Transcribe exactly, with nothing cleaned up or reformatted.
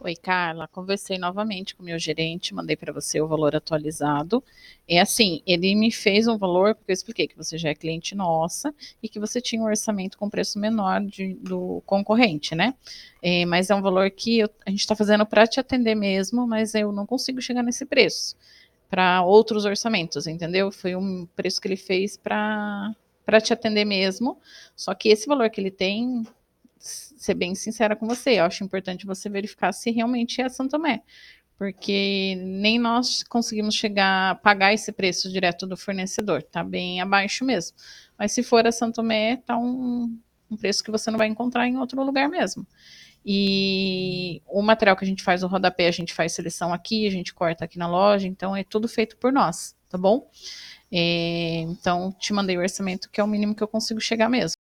Oi, Carla. Conversei novamente com o meu gerente, mandei para você o valor atualizado. É assim, ele me fez um valor, porque eu expliquei que você já é cliente nossa e que você tinha um orçamento com preço menor de- do concorrente, né? É, mas é um valor que eu- a gente está fazendo para te atender mesmo, mas eu não consigo chegar nesse preço para outros orçamentos, entendeu? Foi um preço que ele fez para para te atender mesmo. Só que esse valor que ele tem, ser bem sincera com você, eu acho importante você verificar se realmente é Santo Tomé, porque nem nós conseguimos chegar a pagar esse preço direto do fornecedor, tá bem abaixo mesmo. Mas se for a Santo Tomé, tá um, um preço que você não vai encontrar em outro lugar mesmo. E o material que a gente faz, o rodapé, a gente faz seleção aqui, a gente corta aqui na loja, então é tudo feito por nós, tá bom? É, então, te mandei o orçamento, que é o mínimo que eu consigo chegar mesmo.